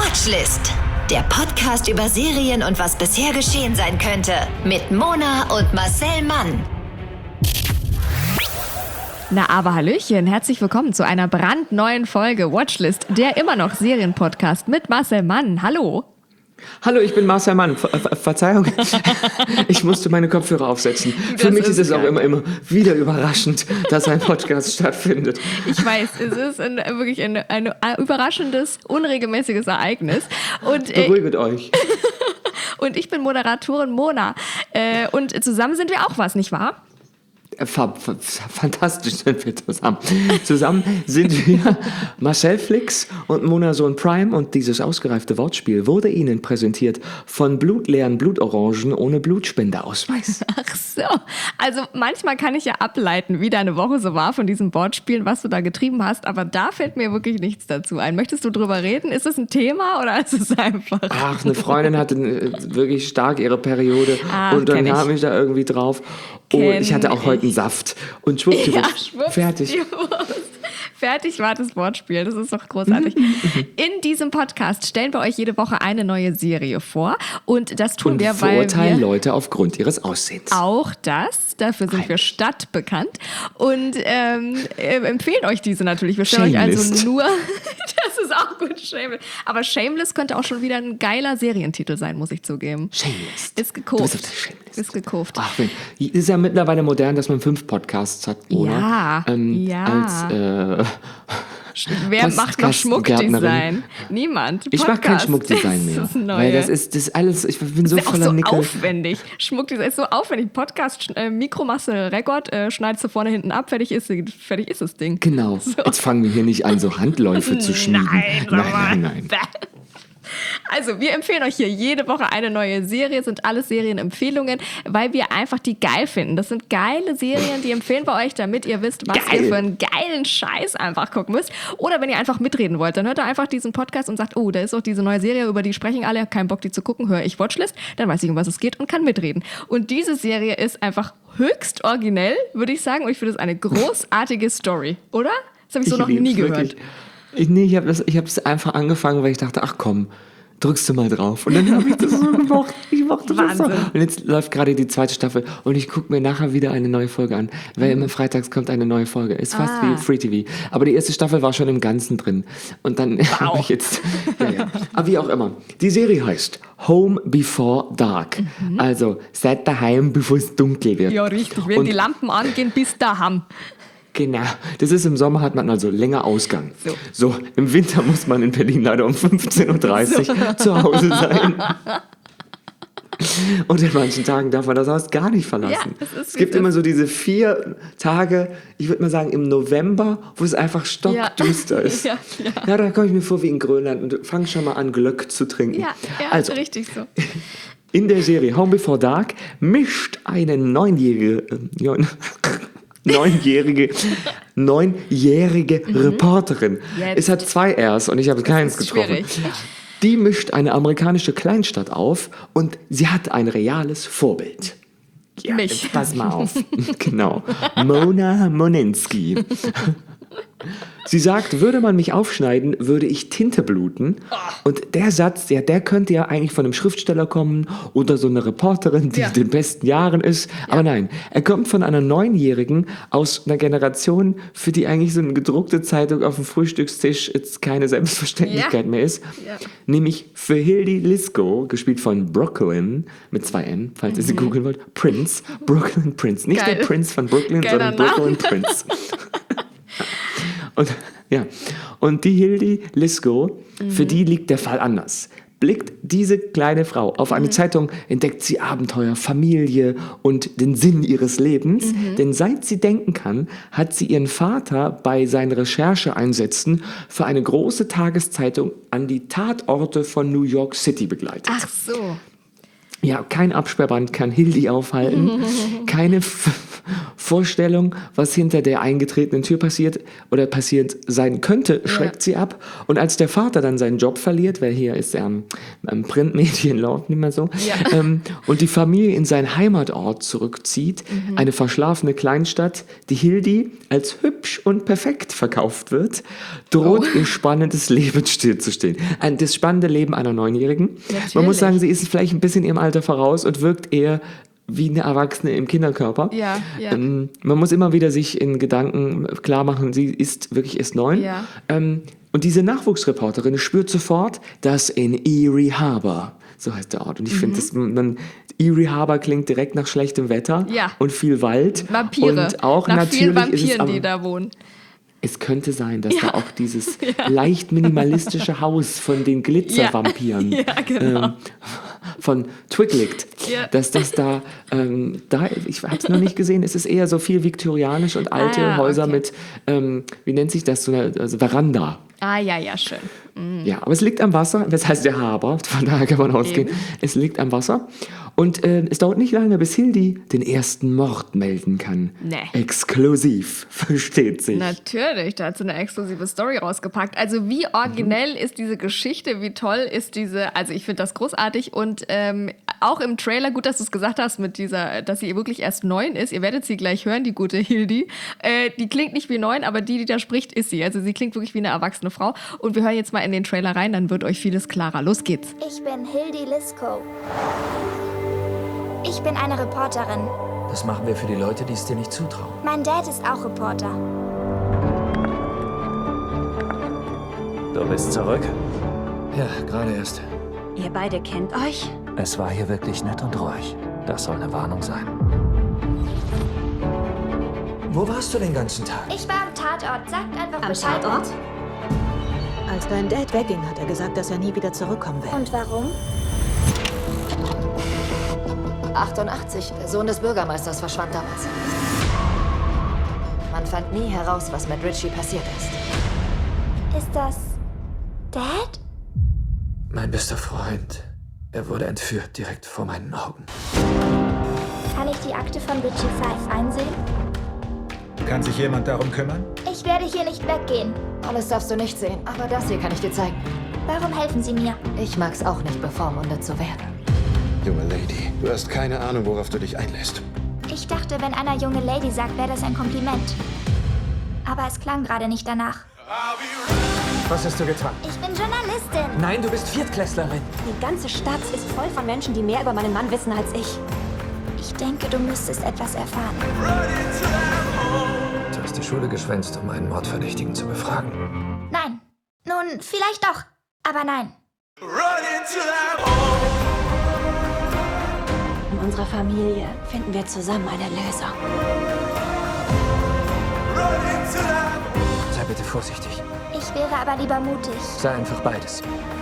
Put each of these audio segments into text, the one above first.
Watchlist. Der Podcast über Serien und was bisher geschehen sein könnte. Mit Mona und Marcel Mann. Na aber Hallöchen, herzlich willkommen zu einer brandneuen Folge Watchlist, der immer noch Serienpodcast mit Marcel Mann. Hallo. Hallo, ich bin Marcel Mann. Verzeihung, ich musste meine Kopfhörer aufsetzen. Für mich ist es auch immer wieder überraschend, dass ein Podcast stattfindet. Ich weiß, es ist wirklich ein überraschendes, unregelmäßiges Ereignis. Und, Beruhigt euch. Und ich bin Moderatorin Mona. Und zusammen sind wir auch was, nicht wahr? Fantastisch sind wir zusammen. Zusammen sind wir Marcel Flix und Mona Sohn Prime und dieses ausgereifte Wortspiel wurde Ihnen präsentiert von blutleeren Blutorangen ohne Blutspendeausweis. Ach so, also manchmal kann ich ja ableiten, wie deine Woche so war von diesen Wortspielen, was du da getrieben hast, aber da fällt mir wirklich nichts dazu ein. Möchtest du drüber reden? Ist das ein Thema oder ist es einfach... Ach, eine Freundin hatte wirklich stark ihre Periode und dann kam ich da irgendwie drauf. Und ich hatte auch heute einen Saft. Und schwuppdiwupp, fertig. Fertig war das Wortspiel, das ist doch großartig. In diesem Podcast stellen wir euch jede Woche eine neue Serie vor. Und das tun wir, weil wir... verurteilen Leute aufgrund ihres Aussehens. Auch das, dafür sind wir stadtbekannt. Und empfehlen euch diese natürlich. Wir stellen euch also nur... Das ist auch gut, Shameless. Aber Shameless könnte auch schon wieder ein geiler Serientitel sein, muss ich zugeben. Shameless. Ist gekauft. Du bist auf der Shameless. Ist gekauft. Ach, ist ja mittlerweile modern, dass man 5 Podcasts hat, oder? Ja. Wer macht noch Schmuckdesign? Niemand. Ich mache kein Schmuckdesign mehr. Das ist neu. Weil das ist alles, ich bin so voller Nickel. Das ist so aufwendig. Schmuckdesign ist so aufwendig. Podcast, Mikromasse, Rekord, schneidest du vorne, hinten ab, fertig ist das Ding. Genau. So. Jetzt fangen wir hier nicht an, so Handläufe zu schmieden. Nein. Also, wir empfehlen euch hier jede Woche eine neue Serie, sind alles Serienempfehlungen, weil wir einfach die geil finden. Das sind geile Serien, die empfehlen wir euch, damit ihr wisst, was ihr für einen geilen Scheiß einfach gucken müsst. Oder wenn ihr einfach mitreden wollt, dann hört ihr einfach diesen Podcast und sagt, oh, da ist auch diese neue Serie, über die sprechen alle, hab keinen Bock, die zu gucken, höre ich Watchlist, dann weiß ich, um was es geht und kann mitreden. Und diese Serie ist einfach höchst originell, würde ich sagen, und ich finde es eine großartige Story, oder? Das habe ich so noch nie gehört. Nee, ich habe es einfach angefangen, weil ich dachte, ach komm, drückst du mal drauf. Und dann habe ich das so gemocht. Ich mochte das so. Und jetzt läuft gerade die 2. Staffel und ich gucke mir nachher wieder eine neue Folge an, weil immer freitags kommt eine neue Folge. Ist fast wie Free TV. Aber die 1. Staffel war schon im Ganzen drin. Und dann habe ich jetzt... Ja. Aber wie auch immer. Die Serie heißt Home Before Dark. Also, seid daheim, bevor es dunkel wird. Ja, richtig. Wenn die Lampen angehen, bis daheim. Genau, das ist im Sommer, hat man also länger Ausgang. So, im Winter muss man in Berlin leider um 15.30 Uhr zu Hause sein. Und in manchen Tagen darf man das Haus gar nicht verlassen. Ja, es gibt immer so diese 4 Tage, ich würde mal sagen im November, wo es einfach stockdüster ist. Ja, da komme ich mir vor wie in Grönland und fange schon mal an, Glöck zu trinken. Ja, also, richtig so. In der Serie Home Before Dark mischt eine 9-jährige Reporterin. Jetzt. Es hat 2 Rs und ich habe keins getroffen. Schwierig. Die mischt eine amerikanische Kleinstadt auf und sie hat ein reales Vorbild. Ja, mich. Pass mal auf. Genau. Mona Monensky. Sie sagt, würde man mich aufschneiden, würde ich Tinte bluten. Und der Satz, der könnte ja eigentlich von einem Schriftsteller kommen oder so einer Reporterin, die in den besten Jahren ist. Aber nein, er kommt von einer 9-Jährigen aus einer Generation, für die eigentlich so eine gedruckte Zeitung auf dem Frühstückstisch jetzt keine Selbstverständlichkeit mehr ist. Ja. Nämlich für Hildy Lisco, gespielt von Brooklyn, mit 2 N, falls ihr sie googeln wollt, Prince, Brooklyn Prince. Nicht der Prince von Brooklyn, sondern Brooklyn Prince. Und die Hildy Lisco, für die liegt der Fall anders. Blickt diese kleine Frau auf eine Zeitung, entdeckt sie Abenteuer, Familie und den Sinn ihres Lebens. Denn seit sie denken kann, hat sie ihren Vater bei seinen Rechercheeinsätzen für eine große Tageszeitung an die Tatorte von New York City begleitet. Ach so. Ja, kein Absperrband kann Hildy aufhalten. Keine Vorstellung, was hinter der eingetretenen Tür passiert oder passiert sein könnte, schreckt sie ab. Und als der Vater dann seinen Job verliert, weil hier ist er am Printmedien läuft nicht mehr so, und die Familie in seinen Heimatort zurückzieht, eine verschlafene Kleinstadt, die Hildi als hübsch und perfekt verkauft wird, droht ihr spannendes Leben stillzustehen. Das spannende Leben einer Neunjährigen. Natürlich. Man muss sagen, sie ist vielleicht ein bisschen ihrem Alter voraus und wirkt eher wie eine Erwachsene im Kinderkörper. Ja. Man muss immer wieder sich in Gedanken klar machen, sie ist wirklich erst 9. Ja. Und diese Nachwuchsreporterin spürt sofort, dass in Erie Harbor, so heißt der Ort. Und ich finde, Erie Harbor klingt direkt nach schlechtem Wetter und viel Wald. Vampire. Und auch nach natürlich vielen Vampiren, ist es die da wohnen. Es könnte sein, dass da auch dieses leicht minimalistische Haus von den Glitzervampiren Genau. von Twiglit, dass das da, ich habe es noch nicht gesehen, es ist eher so viel viktorianisch und alte Häuser mit, wie nennt sich das, so eine Veranda. Ja, schön. Ja, aber es liegt am Wasser, das heißt der Harbor, von daher kann man ausgehen. Es liegt am Wasser und es dauert nicht lange, bis Hildi den ersten Mord melden kann. Nee. Exklusiv, versteht sich. Natürlich, da hat sie eine exklusive Story rausgepackt. Also wie originell ist diese Geschichte, wie toll ist diese, also ich finde das großartig und auch im Trailer, gut, dass du es gesagt hast, mit dieser, dass sie wirklich erst 9 ist. Ihr werdet sie gleich hören, die gute Hildi. Die klingt nicht wie 9, aber die da spricht, ist sie. Also sie klingt wirklich wie eine erwachsene Frau. Und wir hören jetzt mal in den Trailer rein, dann wird euch vieles klarer. Los geht's. Ich bin Hildi Liskow. Ich bin eine Reporterin. Das machen wir für die Leute, die es dir nicht zutrauen. Mein Dad ist auch Reporter. Du bist zurück? Ja, gerade erst. Ihr beide kennt euch? Es war hier wirklich nett und ruhig. Das soll eine Warnung sein. Wo warst du den ganzen Tag? Ich war am Tatort. Sagt einfach Am Bescheid. Tatort? Als dein Dad wegging, hat er gesagt, dass er nie wieder zurückkommen will. Und warum? 88, der Sohn des Bürgermeisters, verschwand damals. Man fand nie heraus, was mit Richie passiert ist. Ist das Dad? Mein bester Freund. Er wurde entführt, direkt vor meinen Augen. Kann ich die Akte von Richie Fife einsehen? Kann sich jemand darum kümmern? Ich werde hier nicht weggehen. Alles darfst du nicht sehen, aber das hier kann ich dir zeigen. Warum helfen Sie mir? Ich mag's auch nicht, bevormundet zu werden. Junge Lady, du hast keine Ahnung, worauf du dich einlässt. Ich dachte, wenn einer junge Lady sagt, wäre das ein Kompliment. Aber es klang gerade nicht danach. Was hast du getan? Ich bin Journalistin. Nein, du bist Viertklässlerin. Die ganze Stadt ist voll von Menschen, die mehr über meinen Mann wissen als ich. Ich denke, du müsstest etwas erfahren. Du hast die Schule geschwänzt, um einen Mordverdächtigen zu befragen. Nein. Nun, vielleicht doch. Aber nein. In unserer Familie finden wir zusammen eine Lösung. Sei bitte vorsichtig. Ich wäre aber lieber mutig. Sei einfach beides.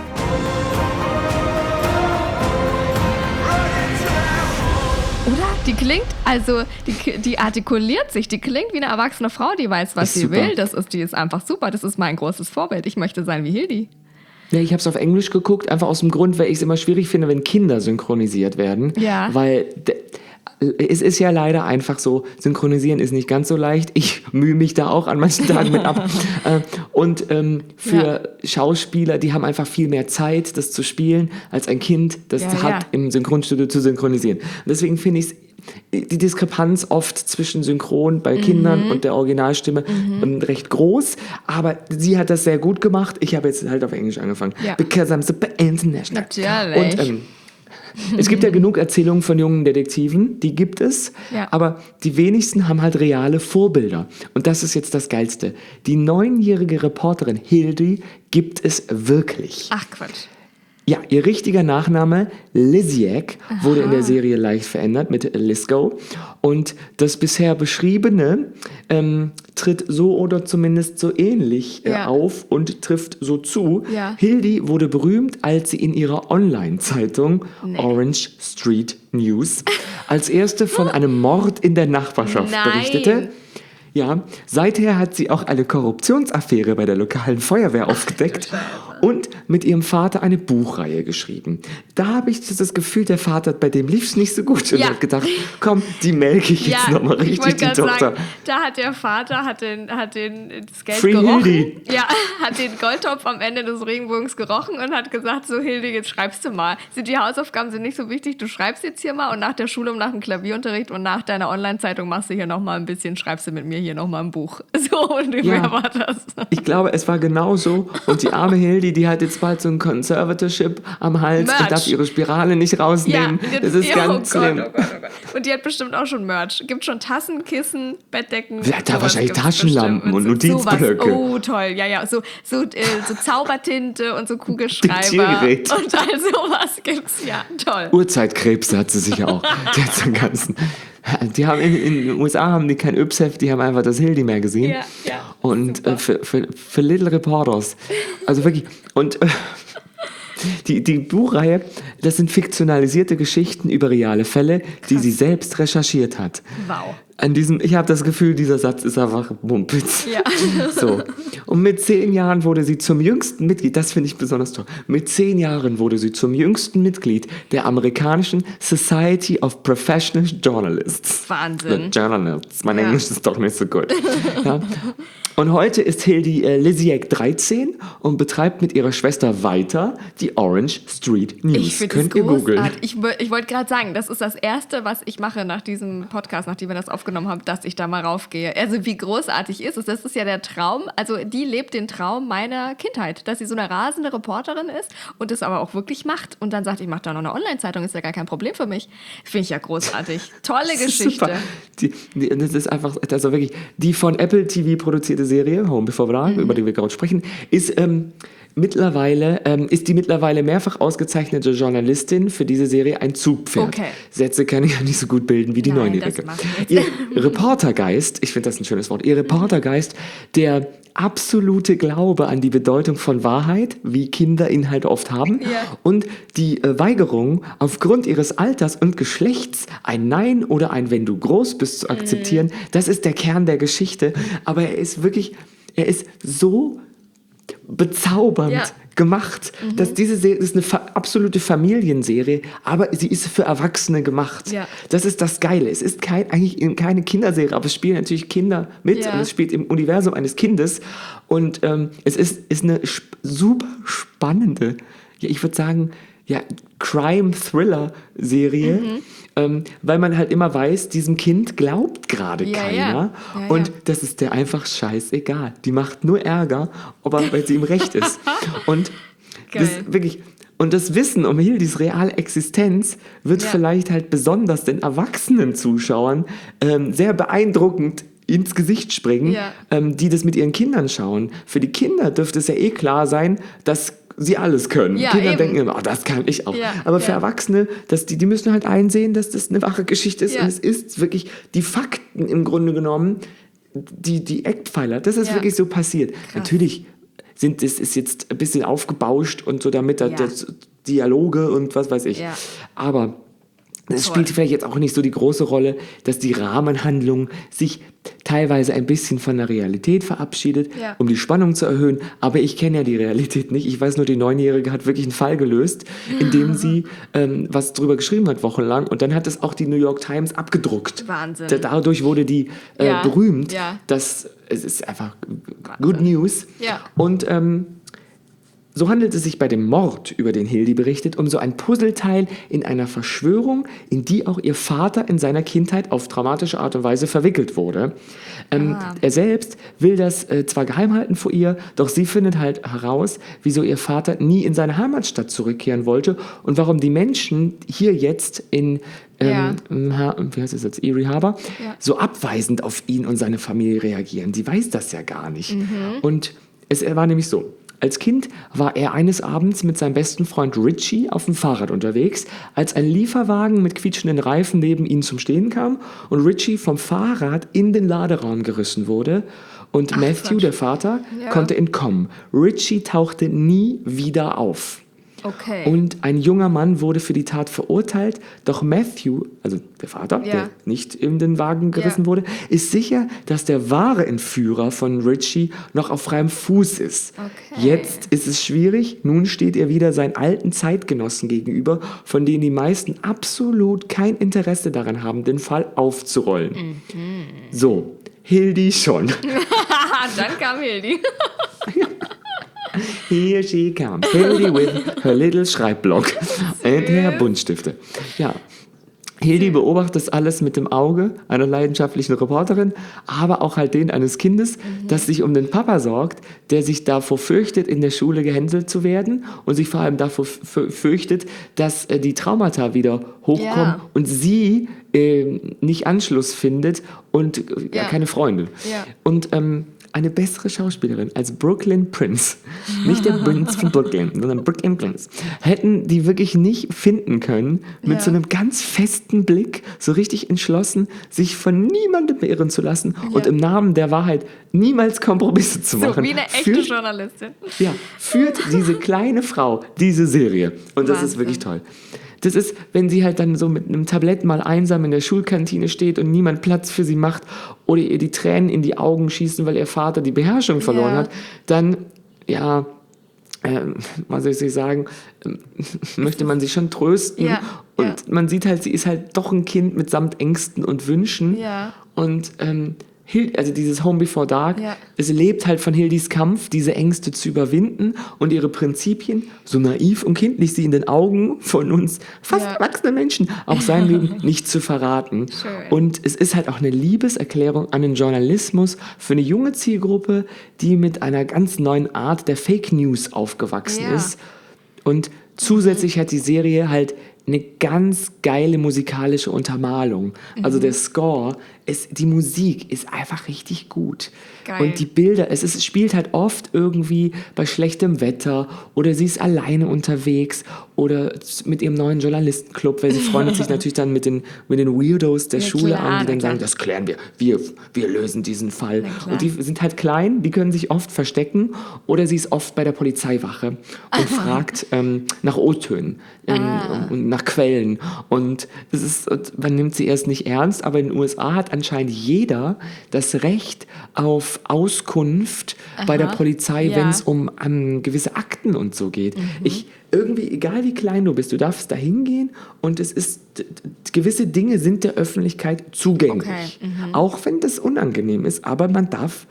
Oder? Die klingt, also die artikuliert sich, die klingt wie eine erwachsene Frau, die weiß, was Ist sie super. will. Die ist einfach super. Das ist mein großes Vorbild. Ich möchte sein wie Hildi. Ja, ich habe es auf Englisch geguckt, einfach aus dem Grund, weil ich es immer schwierig finde, wenn Kinder synchronisiert werden. Ja. Weil es ist ja leider einfach so, synchronisieren ist nicht ganz so leicht. Ich mühe mich da auch an manchen Tagen mit ab. Für Schauspieler, die haben einfach viel mehr Zeit, das zu spielen, als ein Kind, das hat, im Synchronstudio zu synchronisieren. Und deswegen finde ich die Diskrepanz oft zwischen Synchron bei Kindern und der Originalstimme recht groß, aber sie hat das sehr gut gemacht. Ich habe jetzt halt auf Englisch angefangen. Ja. Because I'm super international. Natürlich. Und es gibt ja genug Erzählungen von jungen Detektiven, die gibt es, aber die wenigsten haben halt reale Vorbilder. Und das ist jetzt das Geilste. Die 9-jährige Reporterin Hildi gibt es wirklich. Ach, Quatsch. Ja, ihr richtiger Nachname Lisiak wurde in der Serie leicht verändert mit Liskow. Und das bisher Beschriebene tritt so oder zumindest so ähnlich auf und trifft so zu. Ja. Hildi wurde berühmt, als sie in ihrer Online-Zeitung Orange Street News als erste von einem Mord in der Nachbarschaft berichtete. Ja, seither hat sie auch eine Korruptionsaffäre bei der lokalen Feuerwehr aufgedeckt und mit ihrem Vater eine Buchreihe geschrieben. Da habe ich das Gefühl, der Vater, bei dem lief es nicht so gut und hat gedacht, komm, die melke ich jetzt nochmal richtig, die Tochter. Sagen, da hat der Vater das Geld Free gerochen. Hildi. Ja, hat den Goldtopf am Ende des Regenbogens gerochen und hat gesagt, so Hildi, jetzt schreibst du mal. Die Hausaufgaben sind nicht so wichtig, du schreibst jetzt hier mal und nach der Schule und nach dem Klavierunterricht und nach deiner Online-Zeitung machst du hier nochmal ein bisschen, schreibst du mit mir hier nochmal ein Buch. So ungefähr war das. Ich glaube, es war genau so. Und die arme Hildi, die hat jetzt bald so ein Conservatorship am Hals und darf ihre Spirale nicht rausnehmen. Das ist ganz schlimm. Oh Gott. Und die hat bestimmt auch schon Merch. Gibt schon Tassen, Kissen, Bettdecken. Ja, da wahrscheinlich Taschenlampen und Notizblöcke. Oh, toll. Ja. So Zaubertinte und so Kugelschreiber. Diktiergerät. Und all sowas gibt's. Ja, toll. Urzeitkrebse hat sie sicher auch. Die hat so einen ganzen... Die haben in den USA haben die kein Yps-Heft, die haben einfach das Hildi-Magazin. Ja. Und für Little Reporters. Also wirklich. Und die Buchreihe, das sind fiktionalisierte Geschichten über reale Fälle, die sie selbst recherchiert hat. Wow. Ich habe das Gefühl, dieser Satz ist einfach Mumpitz. Ja. So. Und mit 10 Jahren wurde sie zum jüngsten Mitglied, das finde ich besonders toll, mit 10 Jahren wurde sie zum jüngsten Mitglied der amerikanischen Society of Professional Journalists. Wahnsinn. Journalists. Mein Englisch ist doch nicht so gut. Ja. Und heute ist Hildi Lisiek 13 und betreibt mit ihrer Schwester weiter die Orange Street News. Ich finde das großartig. Ich wollte gerade sagen, das ist das Erste, was ich mache nach diesem Podcast, nachdem wir das aufgenommen haben, dass ich da mal raufgehe. Also wie großartig ist es? Das ist ja der Traum. Also die lebt den Traum meiner Kindheit, dass sie so eine rasende Reporterin ist und es aber auch wirklich macht. Und dann sagt, ich mache da noch eine Online-Zeitung, ist ja gar kein Problem für mich. Finde ich ja großartig. Tolle Geschichte. Das ist einfach, also wirklich, die von Apple TV produzierte Serie, Home Before Dark, über die wir gerade sprechen, ist die mittlerweile mehrfach ausgezeichnete Journalistin für diese Serie ein Zugpferd. Okay. Sätze kann ich ja nicht so gut bilden wie die Neunjährige. Ihr Reportergeist, ich finde das ein schönes Wort, ihr Reportergeist, der absolute Glaube an die Bedeutung von Wahrheit, wie Kinder ihn halt oft haben, und die Weigerung, aufgrund ihres Alters und Geschlechts ein Nein oder ein Wenn du groß bist zu akzeptieren, das ist der Kern der Geschichte. Aber er ist so bezaubernd gemacht, dass diese Serie ist eine absolute Familienserie, aber sie ist für Erwachsene gemacht. Ja. Das ist das Geile. Es ist eigentlich keine Kinderserie, aber es spielen natürlich Kinder mit und es spielt im Universum eines Kindes und es ist eine super spannende, ich würde sagen, Crime-Thriller-Serie, weil man halt immer weiß, diesem Kind glaubt gerade keiner und das ist der einfach scheißegal. Die macht nur Ärger, weil sie ihm recht ist. Und das wirklich... Und das Wissen um Hildis reale Existenz wird vielleicht halt besonders den erwachsenen Zuschauern sehr beeindruckend ins Gesicht springen, die das mit ihren Kindern schauen. Für die Kinder dürfte es ja klar sein, dass sie alles können. Ja, Kinder eben. denken immer, das kann ich auch. Aber für Erwachsene, die müssen halt einsehen, dass das eine wahre Geschichte ist. Und es ist wirklich die Fakten im Grunde genommen, die Eckpfeiler. Das ist wirklich so passiert. Krass. Natürlich ist jetzt ein bisschen aufgebauscht und so, damit das Dialoge und was weiß ich. Ja. Aber es spielt vielleicht jetzt auch nicht so die große Rolle, dass die Rahmenhandlung sich teilweise ein bisschen von der Realität verabschiedet, um die Spannung zu erhöhen. Aber ich kenne ja die Realität nicht. Ich weiß nur, die 9-Jährige hat wirklich einen Fall gelöst, in dem sie was drüber geschrieben hat, wochenlang. Und dann hat es auch die New York Times abgedruckt. Wahnsinn. Dadurch wurde die berühmt. Ja. Es ist einfach good news. Ja. Und so handelt es sich bei dem Mord, über den Hildi berichtet, um so ein Puzzleteil in einer Verschwörung, in die auch ihr Vater in seiner Kindheit auf dramatische Art und Weise verwickelt wurde. Er selbst will das zwar geheim halten vor ihr, doch sie findet halt heraus, wieso ihr Vater nie in seine Heimatstadt zurückkehren wollte und warum die Menschen hier jetzt in wie heißt es jetzt, Erie Harbor, so abweisend auf ihn und seine Familie reagieren. Die weiß das ja gar nicht. Und es war nämlich so: Als Kind war er eines Abends mit seinem besten Freund Richie auf dem Fahrrad unterwegs, als ein Lieferwagen mit quietschenden Reifen neben ihnen zum Stehen kam und Richie vom Fahrrad in den Laderaum gerissen wurde und Matthew, der Vater, konnte entkommen. Richie tauchte nie wieder auf. Okay. Und ein junger Mann wurde für die Tat verurteilt, doch Matthew, also der Vater, der nicht in den Wagen gerissen wurde, ist sicher, dass der wahre Entführer von Richie noch auf freiem Fuß ist. Okay. Jetzt ist es schwierig, nun steht er wieder seinen alten Zeitgenossen gegenüber, von denen die meisten absolut kein Interesse daran haben, den Fall aufzurollen. So, Hildy schon. Dann kam Hildy. Here she comes, Hildy with her little Schreibblock and her Buntstifte. Ja, Hildy beobachtet das alles mit dem Auge einer leidenschaftlichen Reporterin, aber auch halt den eines Kindes, das sich um den Papa sorgt, der sich davor fürchtet, in der Schule gehänselt zu werden und sich vor allem davor fürchtet, dass die Traumata wieder hochkommen und sie nicht Anschluss findet und keine Freunde. Ja. Und eine bessere Schauspielerin als Brooklyn Prince, nicht der Prince von Brooklyn, sondern Brooklyn Prince, hätten die wirklich nicht finden können, mit so einem ganz festen Blick, so richtig entschlossen, sich von niemandem beirren zu lassen und im Namen der Wahrheit niemals Kompromisse zu machen. So wie eine echte Journalistin. Ja, führt diese kleine Frau diese Serie. Und das ist wirklich toll. Das ist, wenn sie halt dann so mit einem Tablett mal einsam in der Schulkantine steht und niemand Platz für sie macht oder ihr die Tränen in die Augen schießen, weil ihr Vater die Beherrschung verloren hat, dann, was soll ich sagen, möchte man sie schon trösten. Ja, und man sieht halt, sie ist halt doch ein Kind mitsamt Ängsten und Wünschen. Ja. Und also dieses Home Before Dark, es lebt halt von Hildys Kampf, diese Ängste zu überwinden und ihre Prinzipien, so naiv und kindlich sie in den Augen von uns fast erwachsenen Menschen auch sein mögen, nicht zu verraten. Schön. Und es ist halt auch eine Liebeserklärung an den Journalismus für eine junge Zielgruppe, die mit einer ganz neuen Art der Fake News aufgewachsen ist. Und zusätzlich hat die Serie halt eine ganz geile musikalische Untermalung. Also der Score, die Musik ist einfach richtig gut. Geil. Und die Bilder, es spielt halt oft irgendwie bei schlechtem Wetter oder sie ist alleine unterwegs oder mit ihrem neuen Journalistenclub, weil sie freundet sich natürlich dann mit den Weirdos der Schule an, die dann sagen, das klären wir lösen diesen Fall. Und die sind halt klein, die können sich oft verstecken oder sie ist oft bei der Polizeiwache und fragt nach O-Tönen und nach Quellen. Und man nimmt sie erst nicht ernst, aber in den USA hat anscheinend jeder das Recht auf Auskunft bei der Polizei, wenn es um gewisse Akten und so geht. Irgendwie, egal wie klein du bist, du darfst da hingehen und gewisse Dinge sind der Öffentlichkeit zugänglich. Okay. Auch wenn das unangenehm ist, aber man darf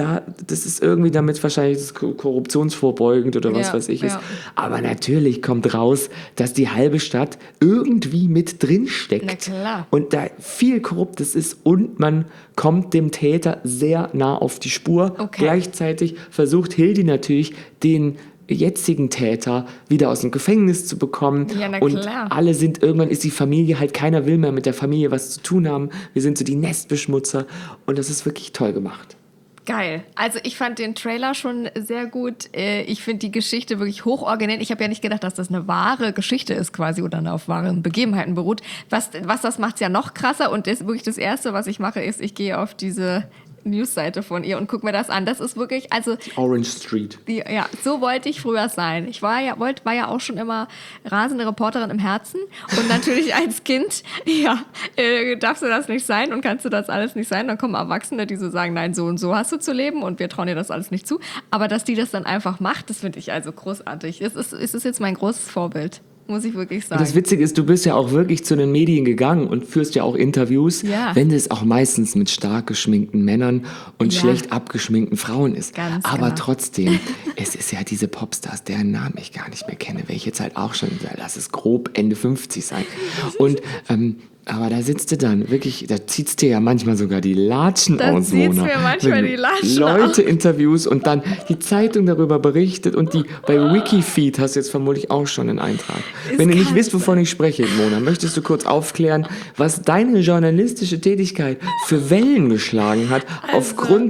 das ist irgendwie damit wahrscheinlich korruptionsvorbeugend oder was weiß ich ist. Aber natürlich kommt raus, dass die halbe Stadt irgendwie mit drin steckt. Na klar. Und da viel Korruptes ist und man kommt dem Täter sehr nah auf die Spur. Okay. Gleichzeitig versucht Hildy natürlich, den jetzigen Täter wieder aus dem Gefängnis zu bekommen. Ja, na klar. Und alle irgendwann ist die Familie halt, keiner will mehr mit der Familie was zu tun haben. Wir sind so die Nestbeschmutzer und das ist wirklich toll gemacht. Geil. Also ich fand den Trailer schon sehr gut. Ich finde die Geschichte wirklich hochoriginell. Ich habe ja nicht gedacht, dass das eine wahre Geschichte ist quasi oder auf wahren Begebenheiten beruht. Was das macht es ja noch krasser. Und wirklich das Erste, was ich mache, ist, ich gehe auf diese Newsseite von ihr und guck mir das an. Das ist wirklich, also die Orange Street. Ja, so wollte ich früher sein. Ich war ja auch schon immer rasende Reporterin im Herzen und natürlich als Kind, darfst du das nicht sein und kannst du das alles nicht sein. Dann kommen Erwachsene, die so sagen, nein, so und so hast du zu leben und wir trauen dir das alles nicht zu. Aber dass die das dann einfach macht, das finde ich also großartig. Es ist jetzt mein großes Vorbild. Muss ich wirklich sagen. Und das Witzige ist, du bist ja auch wirklich zu den Medien gegangen und führst ja auch Interviews, wenn es auch meistens mit stark geschminkten Männern und schlecht abgeschminkten Frauen ist. Ganz aber trotzdem, es ist ja diese Popstars, deren Namen ich gar nicht mehr kenne, welche jetzt halt auch schon, lass es grob Ende 50 sein. Und aber da sitzt du dann wirklich, da zieht's dir ja manchmal sogar die Latschen aus, Mona. Da zieht's mir manchmal die Latschen Leute interviews und dann die Zeitung darüber berichtet und bei Wikifeed hast du jetzt vermutlich auch schon einen Eintrag. Wenn ihr nicht wisst, wovon ich spreche, Mona, möchtest du kurz aufklären, was deine journalistische Tätigkeit für Wellen geschlagen hat, aufgrund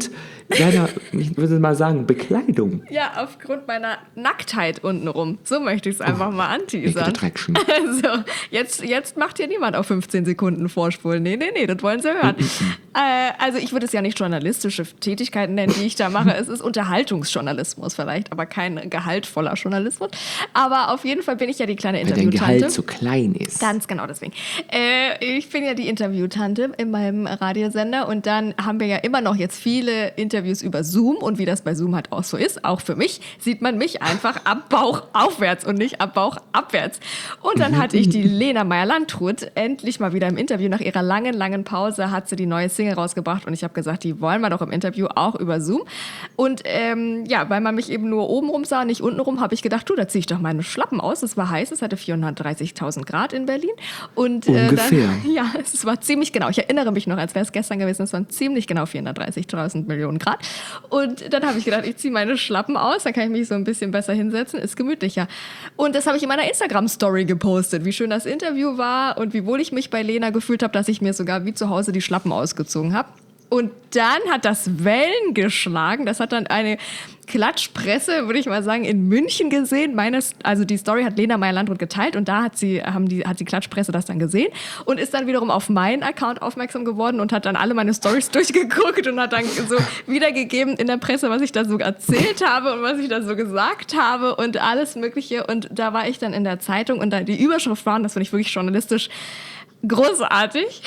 seiner, ich würde mal sagen, Bekleidung. Ja, aufgrund meiner Nacktheit untenrum. So möchte ich es einfach mal anteasern. Attraction. Also, jetzt macht hier niemand auf 15 Sekunden vorspulen. Nee, das wollen sie hören. Also, ich würde es ja nicht journalistische Tätigkeiten nennen, die ich da mache. Es ist Unterhaltungsjournalismus vielleicht, aber kein gehaltvoller Journalismus. Aber auf jeden Fall bin ich ja die kleine Weil dein Interviewtante. Gehalt so klein ist. Ganz genau deswegen. Ich bin ja die Interviewtante in meinem Radiosender und dann haben wir ja immer noch jetzt viele Interviews über Zoom und wie das bei Zoom halt auch so ist, auch für mich, sieht man mich einfach ab Bauch aufwärts und nicht ab Bauch abwärts. Und dann hatte ich die Lena Meyer-Landrut endlich mal wieder im Interview. Nach ihrer langen Pause hat sie die neue Single rausgebracht und ich habe gesagt, die wollen wir doch im Interview auch über Zoom. Und ja, weil man mich eben nur obenrum sah, nicht untenrum, habe ich gedacht, da ziehe ich doch meine Schlappen aus. Es war heiß, es hatte 430.000 Grad in Berlin. Und Ungefähr. dann, ja, es war ziemlich genau. Ich erinnere mich noch, als wäre es gestern gewesen, es waren ziemlich genau 430.000 Millionen Grad. Und dann habe ich gedacht, ich ziehe meine Schlappen aus, dann kann ich mich so ein bisschen besser hinsetzen, ist gemütlicher. Und das habe ich in meiner Instagram-Story gepostet, wie schön das Interview war und wie wohl ich mich bei Lena gefühlt habe, dass ich mir sogar wie zu Hause die Schlappen ausgezogen habe. Und dann hat das Wellen geschlagen. Das hat dann eine Klatschpresse, würde ich mal sagen, in München gesehen. Also die Story hat Lena Meyer-Landrut geteilt und da hat die Klatschpresse das dann gesehen und ist dann wiederum auf meinen Account aufmerksam geworden und hat dann alle meine Stories durchgeguckt und hat dann so wiedergegeben in der Presse, was ich da so erzählt habe und was ich da so gesagt habe und alles Mögliche. Und da war ich dann in der Zeitung und da die Überschrift war, und das finde ich wirklich journalistisch großartig,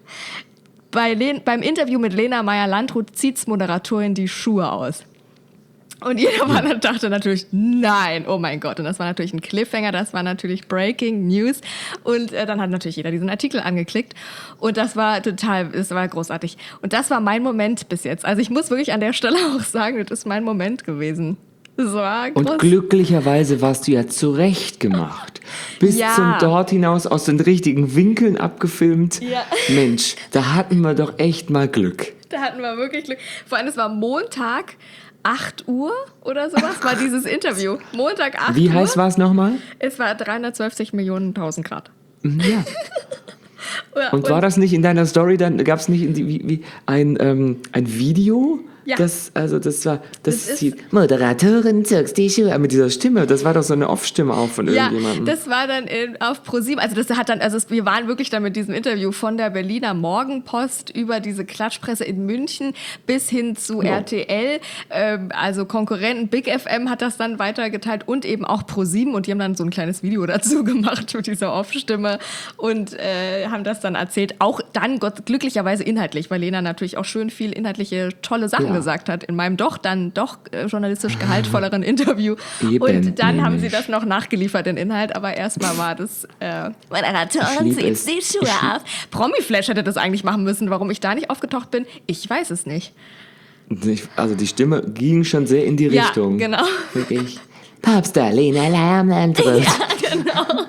beim Interview mit Lena Meyer-Landrut zieht's Moderatorin die Schuhe aus. Und jeder dachte natürlich, nein, oh mein Gott. Und das war natürlich ein Cliffhanger, das war natürlich Breaking News. Und dann hat natürlich jeder diesen Artikel angeklickt. Und das war großartig. Und das war mein Moment bis jetzt. Also ich muss wirklich an der Stelle auch sagen, das ist mein Moment gewesen. Das war groß. Und glücklicherweise warst du ja zurechtgemacht. Bis zum dort hinaus aus den richtigen Winkeln abgefilmt. Ja. Mensch, da hatten wir doch echt mal Glück. Da hatten wir wirklich Glück. Vor allem, es war Montag, 8 Uhr oder sowas, war dieses Interview. Montag, 8 Uhr. Wie heiß war es nochmal? Es war 312 Millionen 1000 Grad. Ja. Und war das nicht in deiner Story, dann gab es nicht ein Video? Ja. Das ist die Moderatorin zirkt die Schuhe mit dieser Stimme. Das war doch so eine Off-Stimme auch von irgendjemandem. Ja, das war dann auf ProSieben. Also wir waren wirklich dann mit diesem Interview von der Berliner Morgenpost über diese Klatschpresse in München bis hin zu RTL. Also Konkurrenten Big FM hat das dann weitergeteilt und eben auch ProSieben und die haben dann so ein kleines Video dazu gemacht mit dieser Off-Stimme und haben das dann erzählt. Auch dann glücklicherweise inhaltlich, weil Lena natürlich auch schön viel inhaltliche tolle Sachen gesagt hat in meinem doch journalistisch gehaltvolleren Interview. Eben, und dann haben sie nämlich. das noch nachgeliefert, den Inhalt, aber erstmal war das Moderatorin zieht die Schuhe auf. Promiflash hätte das eigentlich machen müssen. Warum ich da nicht aufgetaucht bin, ich weiß es nicht. Also die Stimme ging schon sehr in die Richtung. Ja, genau. Wirklich. Popstar Lena Meyer-Landrut. Ja, genau.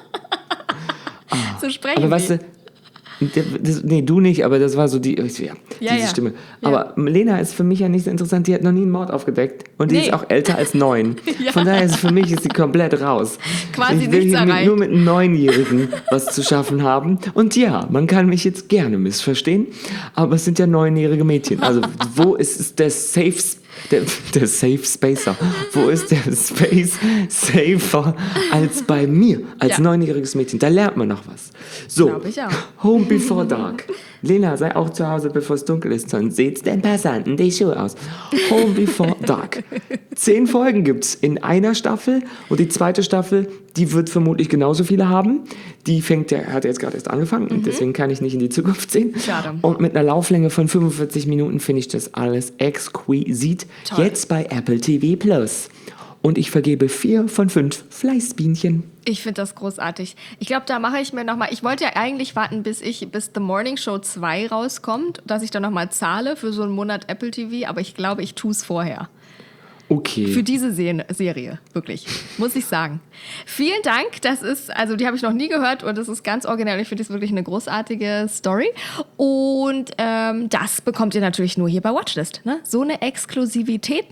So sprechen Aber weißt du, nee, du nicht, aber das war so diese Stimme. Ja. Aber Lena ist für mich ja nicht so interessant, die hat noch nie einen Mord aufgedeckt und die ist auch älter als 9. Ja. Von daher ist für mich sie komplett raus. Quasi ich will nichts hier erreicht. nur mit 9-Jährigen was zu schaffen haben. Und ja, man kann mich jetzt gerne missverstehen, aber es sind ja 9-jährige Mädchen. Also wo ist der der Safe Spacer. Wo ist der Space safer als bei mir, als 9-jähriges Mädchen? Da lernt man noch was. So, Glaub ich auch. Home Before Dark. Lena, sei auch zu Hause, bevor es dunkel ist, sonst seht den Passanten die Schuhe aus. Home Before Dark. 10 Folgen gibt's in einer Staffel und die zweite Staffel, die wird vermutlich genauso viele haben. Die hat jetzt gerade erst angefangen und deswegen kann ich nicht in die Zukunft sehen. Schade. Und mit einer Lauflänge von 45 Minuten finde ich das alles exquisit. Toll. Jetzt bei Apple TV Plus. Und ich vergebe 4 von 5 Fleißbienchen. Ich finde das großartig. Ich glaube, da mache ich mir nochmal, ich wollte ja eigentlich warten, bis The Morning Show 2 rauskommt, dass ich dann nochmal zahle für so einen Monat Apple TV, aber ich glaube, ich tue es vorher. Okay. Für diese Serie, wirklich, muss ich sagen. Vielen Dank, die habe ich noch nie gehört und das ist ganz originell. Ich finde das wirklich eine großartige Story. Und das bekommt ihr natürlich nur hier bei Watchlist. Ne? So eine Exklusivitäten.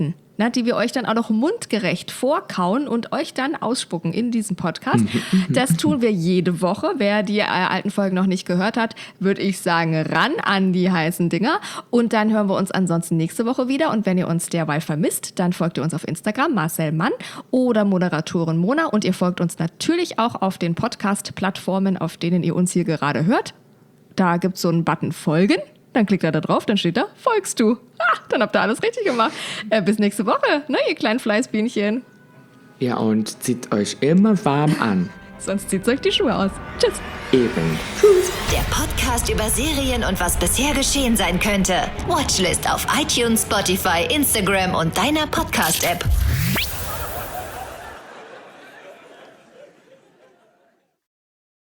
die wir euch dann auch noch mundgerecht vorkauen und euch dann ausspucken in diesem Podcast. Das tun wir jede Woche. Wer die alten Folgen noch nicht gehört hat, würde ich sagen, ran an die heißen Dinger. Und dann hören wir uns ansonsten nächste Woche wieder. Und wenn ihr uns derweil vermisst, dann folgt ihr uns auf Instagram, Marcel Mann oder Moderatorin Mona. Und ihr folgt uns natürlich auch auf den Podcast-Plattformen, auf denen ihr uns hier gerade hört. Da gibt es so einen Button Folgen. Dann klickt ihr da drauf, dann steht da, folgst du. Dann habt ihr alles richtig gemacht. Bis nächste Woche, ne, ihr kleinen Fleißbienchen. Ja, und zieht euch immer warm an. Sonst zieht euch die Schuhe aus. Tschüss. Eben. Der Podcast über Serien und was bisher geschehen sein könnte. Watchlist auf iTunes, Spotify, Instagram und deiner Podcast-App.